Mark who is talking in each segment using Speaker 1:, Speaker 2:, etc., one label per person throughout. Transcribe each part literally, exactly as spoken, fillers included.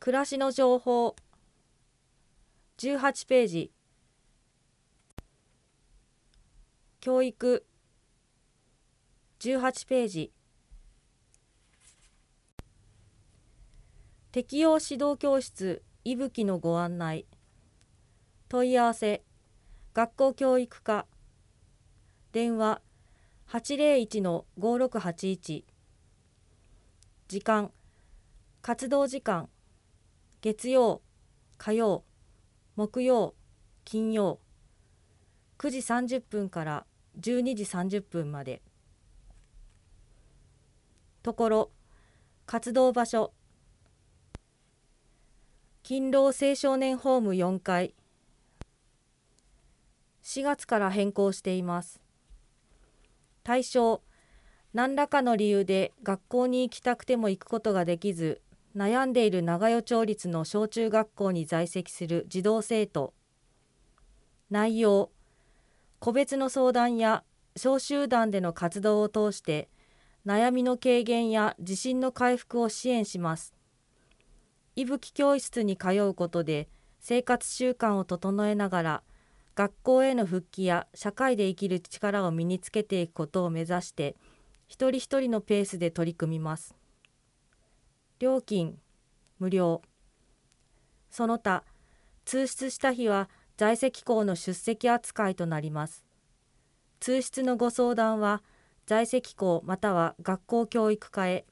Speaker 1: 暮らしの情報じゅうはちページ。教育じゅうはちページ。適応指導教室いぶきのご案内。問い合わせ学校教育課電話 はちゼロいちのごろくはちいち。時間活動時間月曜火曜木曜金曜くじさんじゅっぷんからじゅうにじさんじゅっぷんまで。ところ活動場所勤労青少年ホームよんかい。しがつから変更しています。対象何らかの理由で学校に行きたくても行くことができず悩んでいる長与町立の小中学校に在籍する児童生徒。内容個別の相談や小集団での活動を通して悩みの軽減や自信の回復を支援します。いぶき教室に通うことで生活習慣を整えながら学校への復帰や社会で生きる力を身につけていくことを目指して一人一人のペースで取り組みます。料金無料。その他通出した日は在籍校の出席扱いとなります。通出のご相談は在籍校または学校教育課へ。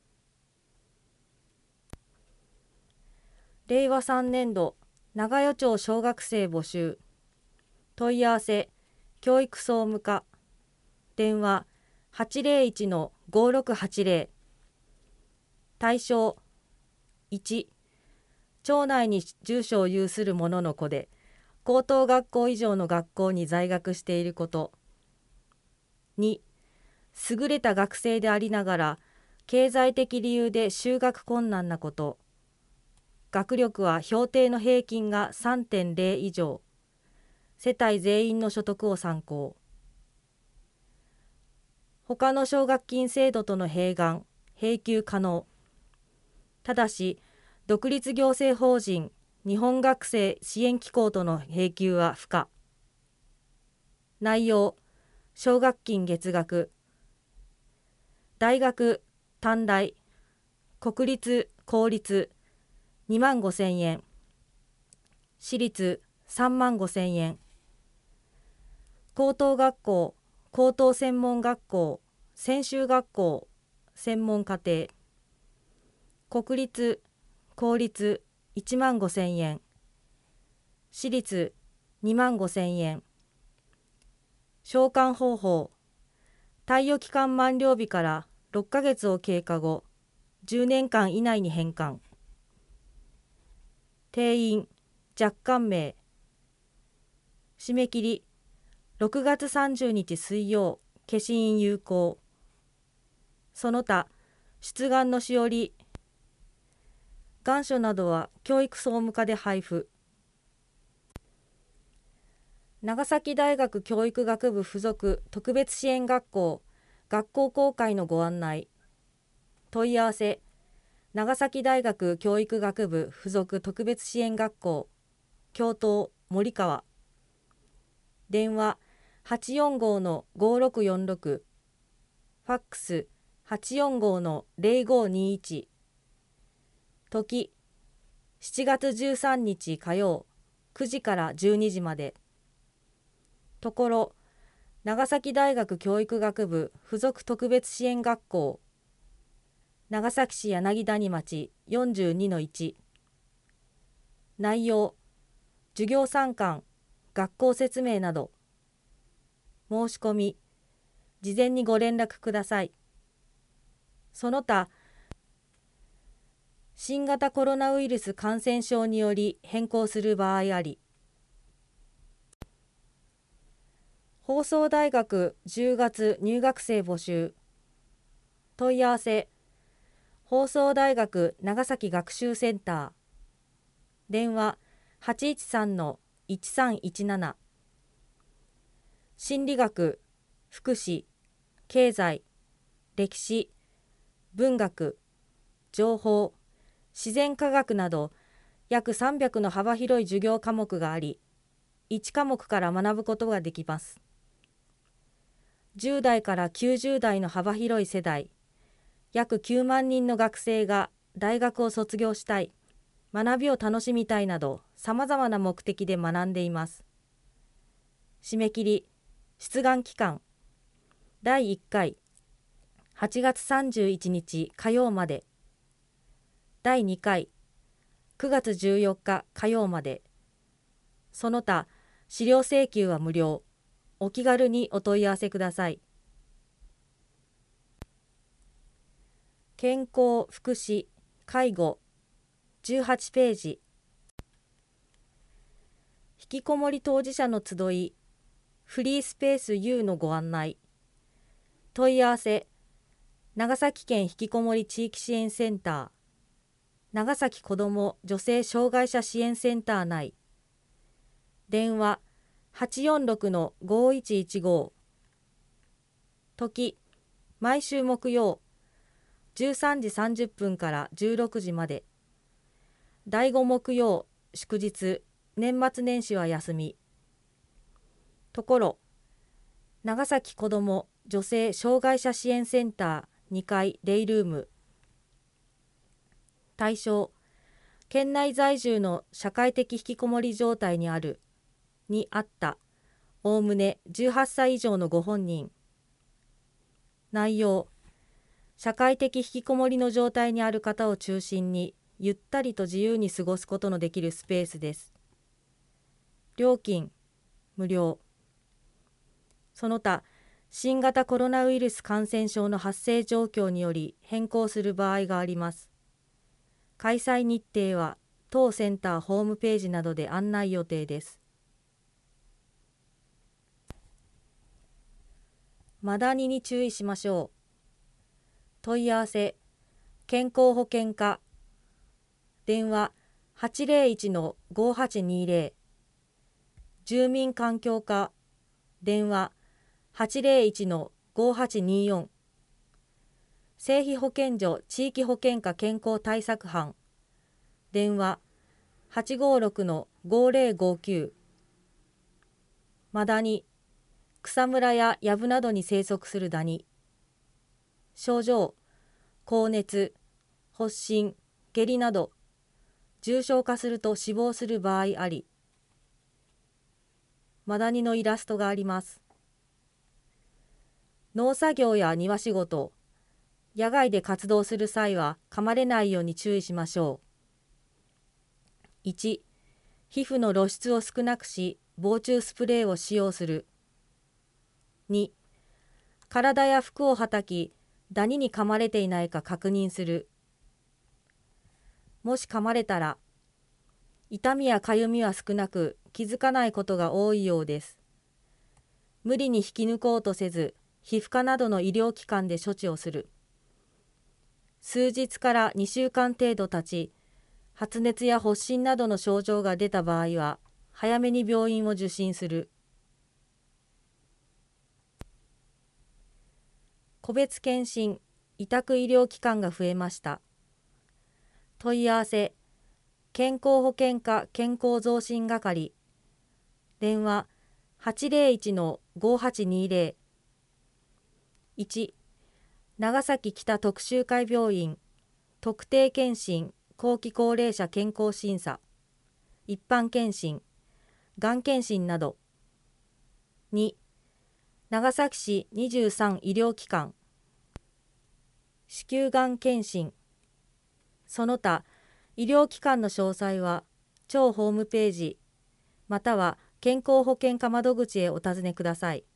Speaker 1: れいわさんねんど長与町小学生募集。問い合わせ教育総務課電話 はちゼロいちのごろくはちゼロ。対象いち町内に住所を有する者の子で高等学校以上の学校に在学していること。に優れた学生でありながら経済的理由で就学困難なこと。学力は評定の平均が さんてんゼロ 以上。世帯全員の所得を参考。他の奨学金制度との併願、並給可能。ただし、独立行政法人日本学生支援機構との並給は不可。内容、奨学金月額。大学、短大、国立、公立、にまんごせんえん。私立、さんまんごせんえん。高等学校、高等専門学校、専修学校、専門課程。国立、公立いちまんごせんえん。私立にまんごせんえん。償還方法、貸与期間満了日からろっかげつを経過後、じゅうねんかん以内に返還。定員、若干名。締め切り、ろくがつさんじゅうにち水曜、消印有効。その他、出願のしおり、願書などは教育総務課で配布。長崎大学教育学部附属特別支援学校学校公開のご案内。問い合わせ長崎大学教育学部附属特別支援学校教頭森川電話 はちよんごのごろくよんろく ファックス はちよんごのぜろごにいち。時しちがつじゅうさんにち火曜くじからじゅうにじまで。ところ長崎大学教育学部附属特別支援学校長崎市柳谷町 よんじゅうにのいち。内容授業参観学校説明など。申し込み事前にご連絡ください。その他新型コロナウイルス感染症により変更する場合あり。放送大学じゅうがつ入学生募集。問い合わせ放送大学長崎学習センター電話 はちいちさんのいちさんいちなな。心理学、福祉、経済、歴史、文学、情報、 自然科学など約さんびゃくの幅広い授業科目があり、いち科目から学ぶことができます。じゅう代からきゅうじゅう代の幅広い世代、約きゅうまん人の学生が大学を卒業したい、学びを楽しみたいなど、さまざまな目的で学んでいます。締め切り、出願期間、だいいっかい、はちがつさんじゅういちにち火曜まで、だいにかい、くがつじゅうよっか火曜まで。その他、資料請求は無料。お気軽にお問い合わせください。健康・福祉・介護じゅうはちページ。引きこもり当事者の集い、フリースペース U のご案内。問い合わせ、長崎県ひきこもり地域支援センター、長崎子ども女性障害者支援センター内。電話はちよんろくのごいちいちご。時、毎週木曜、じゅうさんじさんじゅっぷんからじゅうろくじまで。だいご木曜、祝日、年末年始は休み。ところ、長崎子ども女性障害者支援センターにかいデイルーム。対象、県内在住の社会的引きこもり状態にある、にあった、おおむねじゅうはっさい以上のご本人。内容、社会的引きこもりの状態にある方を中心に、ゆったりと自由に過ごすことのできるスペースです。料金、無料。その他、新型コロナウイルス感染症の発生状況により変更する場合があります。開催日程は当センターホームページなどで案内予定です。マダニに注意しましょう。問い合わせ、健康保険課、電話はちぜろいちのごはちにぜろ、住民環境課、電話はちぜろいちのごはちによん、生費保健所地域保健課健康対策班、電話はちごろくのごぜろごきゅう。マダニ、草むらや藪などに生息するダニ。症状、高熱、発疹、下痢など、重症化すると死亡する場合あり。マダニのイラストがあります。農作業や庭仕事、野外で活動する際は噛まれないように注意しましょう。いち、皮膚の露出を少なくし、防虫スプレーを使用する。に、体や服をはたき、ダニに噛まれていないか確認する。もし噛まれたら、痛みやかゆみは少なく気づかないことが多いようです。無理に引き抜こうとせず、皮膚科などの医療機関で処置をする。数日からにしゅうかん程度経ち、発熱や発疹などの症状が出た場合は、早めに病院を受診する。個別検診、委託医療機関が増えました。問い合わせ、健康保険課健康増進係、電話はちぜろいちのごはちにぜろ。いち、長崎北徳洲会病院特定健診後期高齢者健康審査、一般検診、がん検診など。に、長崎市にじゅうさん医療機関、子宮がん検診。その他、医療機関の詳細は、庁ホームページ、または健康保険課窓口へお尋ねください。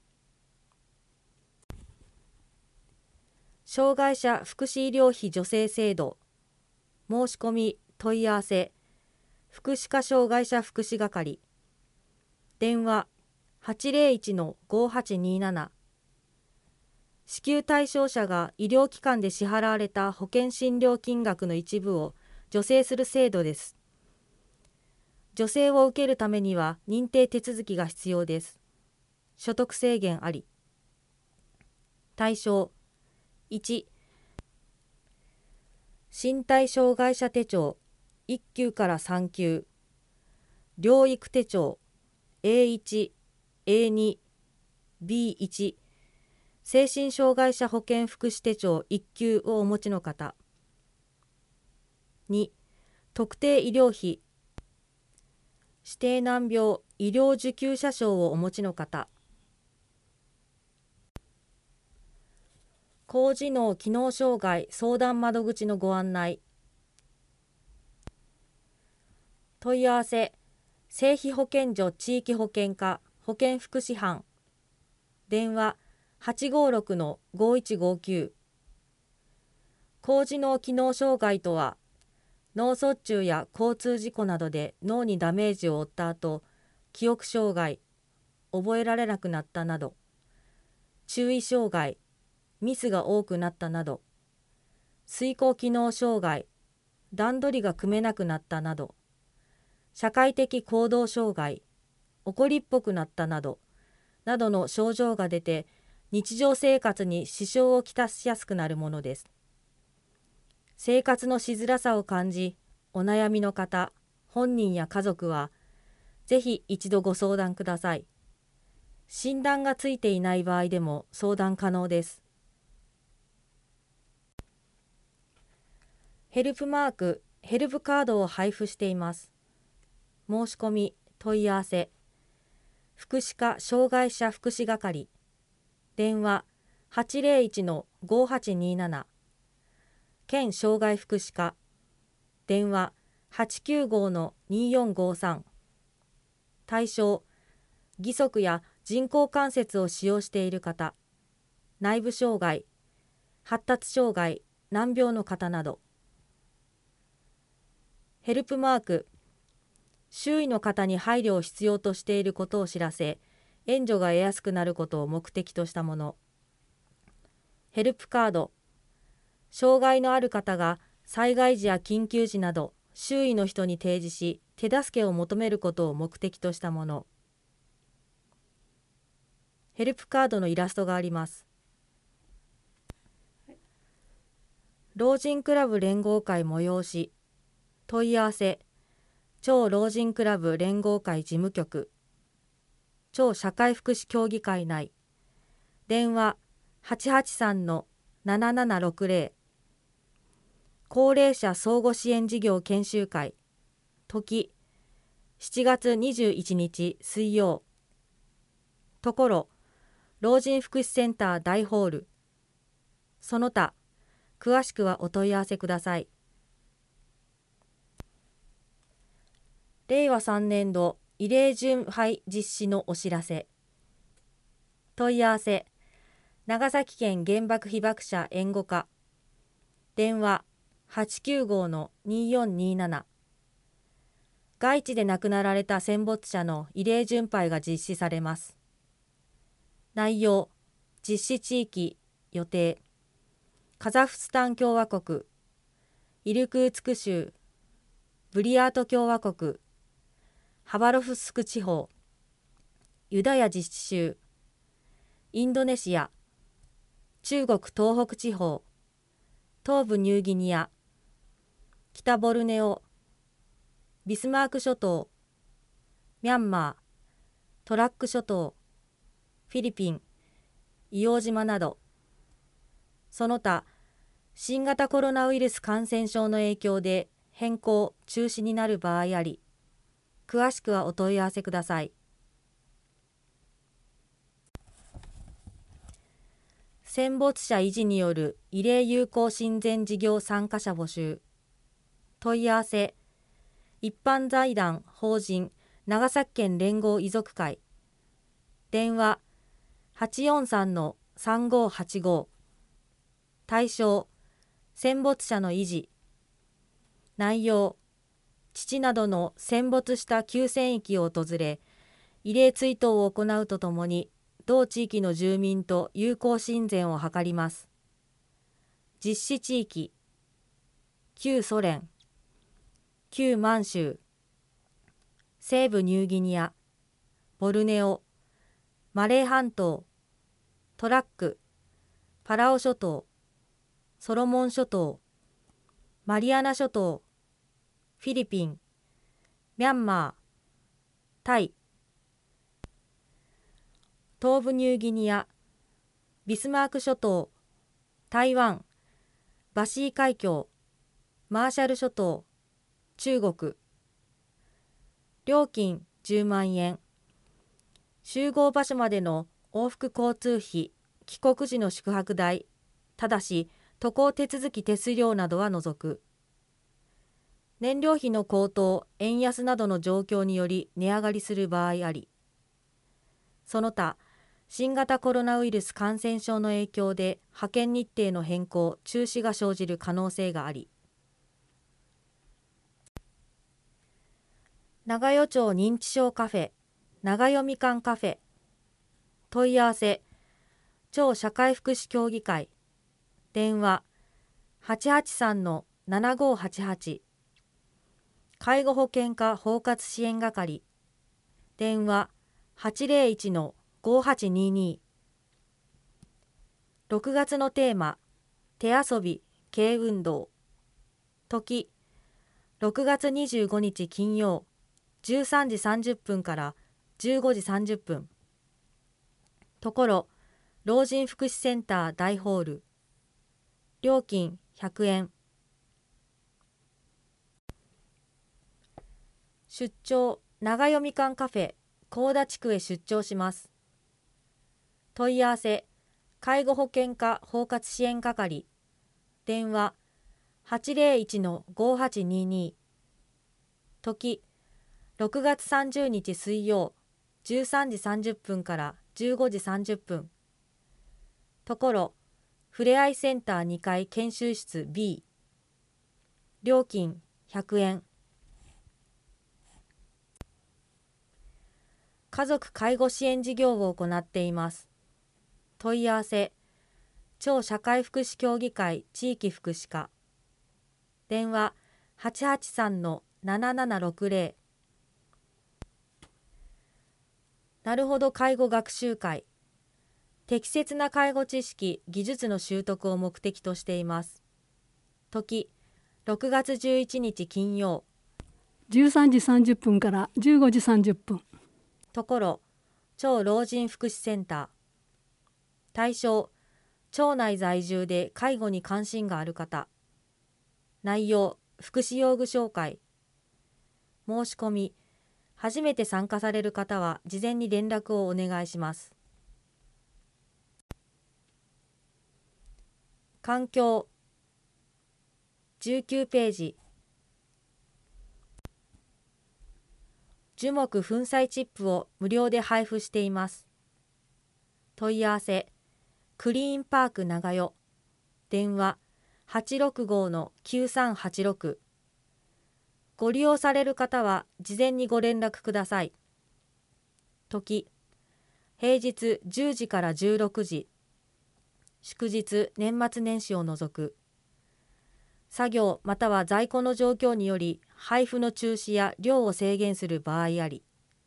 Speaker 1: 障害者福祉医療費助成制度、申し込み問い合わせ、福祉課障害者福祉係、電話はちぜろいちのごはちになな。支給対象者が医療機関で支払われた保険診療金額の一部を助成する制度です。助成を受けるためには認定手続きが必要です。所得制限あり。対象いち、 身体障害者手帳いっ級からさん級、療育手帳 エーいち、エーに、ビーいち、精神障害者保健福祉手帳いっ級をお持ちの方。に、特定医療費指定難病医療受給者証をお持ちの方。高次脳機能障害相談窓口のご案内。問い合わせ、生費保健所地域保健課保健福祉班。電話 はちごろくのごいちごきゅう。高次脳機能障害とは、脳卒中や交通事故などで脳にダメージを負った後、記憶障害、覚えられなくなったなど、注意障害、ミスが多くなったなど、遂行機能障害、段取りが組めなくなったなど、社会的行動障害、怒りっぽくなったなど、などの症状が出て、日常生活に支障をきたしやすくなるものです。生活のしづらさを感じ、お悩みの方、本人や家族は、ぜひ一度ご相談ください。診断がついていない場合でも相談可能です。ヘルプマーク、ヘルプカードを配布しています。申し込み、問い合わせ、福祉課障害者福祉係、電話 はちぜろいちのごはちにーなな、県障害福祉課、電話 はちきゅうごのにーよんごさん、対象、義足や人工関節を使用している方、内部障害、発達障害、難病の方など。ヘルプマーク、周囲の方に配慮を必要としていることを知らせ、援助が得やすくなることを目的としたもの。ヘルプカード、障害のある方が災害時や緊急時など周囲の人に提示し、手助けを求めることを目的としたもの。ヘルプカードのイラストがあります。老人クラブ連合会催し、問い合わせ、超老人クラブ連合会事務局、超社会福祉協議会内、電話 はちはちさんのななななろくぜろ、高齢者相互支援事業研修会、時しちがつにじゅういちにち水曜、ところ老人福祉センター大ホール、その他詳しくはお問い合わせください。れいわさんねんど慰霊巡拝実施のお知らせ。問い合わせ、長崎県原爆被爆者援護課、電話 はちきゅうごのにーよんにーなな、外地で亡くなられた戦没者の慰霊巡拝が実施されます。内容、実施地域、予定、カザフスタン共和国、イルクーツク州、ブリヤート共和国、ハバロフスク地方、ユダヤ自治州、インドネシア、中国東北地方、東部ニューギニア、北ボルネオ、ビスマーク諸島、ミャンマー、トラック諸島、フィリピン、硫黄島など、その他、新型コロナウイルス感染症の影響で変更・中止になる場合あり、詳しくはお問い合わせください。戦没者維持による慰霊友好親善事業参加者募集。問い合わせ、一般財団法人長崎県連合遺族会、電話 はちよんさんのさんごはちご、対象、戦没者の維持、内容、父などの戦没した旧戦域を訪れ、慰霊追悼を行うとともに、同地域の住民と友好親善を図ります。実施地域、旧ソ連、旧満州、西部ニューギニア、ボルネオ、マレー半島、トラック、パラオ諸島、ソロモン諸島、 マリアナ諸島、フィリピン、ミャンマー、タイ、東部ニューギニア、ビスマーク諸島、台湾、バシー海峡、マーシャル諸島、中国。料金じゅうまんえん。集合場所までの往復交通費、帰国時の宿泊代、ただし渡航手続き手数料などは除く。燃料費の高騰、円安などの状況により値上がりする場合あり。その他、新型コロナウイルス感染症の影響で派遣日程の変更・中止が生じる可能性があり。長与町認知症カフェ、長与みかんカフェ。問い合わせ、町社会福祉協議会。電話、はちはちさんのななごはちはち。介護保険課包括支援係。電話、はちぜろいちのごはちにに。ろくがつのテーマ、手遊び、軽運動。時、ろくがつにじゅうごにち金曜、じゅうさんじさんじゅっぷんからじゅうごじさんじゅっぷん。ところ、老人福祉センター大ホール。料金ひゃくえん。出張、長与みかんカフェ、高田地区へ出張します。問い合わせ、介護保険課包括支援係。電話、はちぜろいちのごはちにに。時、ろくがつさんじゅうにち水曜、じゅうさんじさんじゅっぷんからじゅうごじさんじゅっぷん。ところ、ふれあいセンターにかい研修室 ビー。料金ひゃくえん。家族介護支援事業を行っています。問い合わせ、町社会福祉協議会地域福祉課。電話、はちはちさんのななななろくぜろ。なるほど介護学習会。適切な介護知識・技術の習得を目的としています。時、ろくがつじゅういちにち金曜、
Speaker 2: じゅうさんじさんじゅっぷんからじゅうごじさんじゅっぷん。
Speaker 1: ところ、町老人福祉センター。対象、町内在住で介護に関心がある方。内容、福祉用具紹介。申し込み、初めて参加される方は事前に連絡をお願いします。環境、じゅうきゅうページ。樹木粉砕チップを無料で配布しています。問い合わせ、クリーンパーク長与。電話、はちろくごのきゅうさんはちろく。ご利用される方は事前にご連絡ください。時、平日じゅうじからじゅうろくじ。祝日、年末年始を除く。作業または在庫の状況により配布の中止や量を制限する場合あり。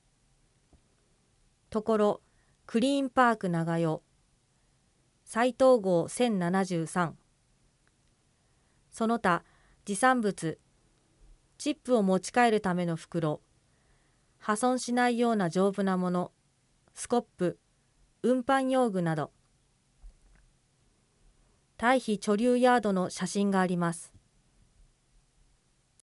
Speaker 1: ところ、クリーンパーク長与。斉藤号せんななじゅうさん。その他、持参物、チップを持ち帰るための袋、破損しないような丈夫なもの、スコップ、運搬用具など。退避貯留ヤードの写真があります。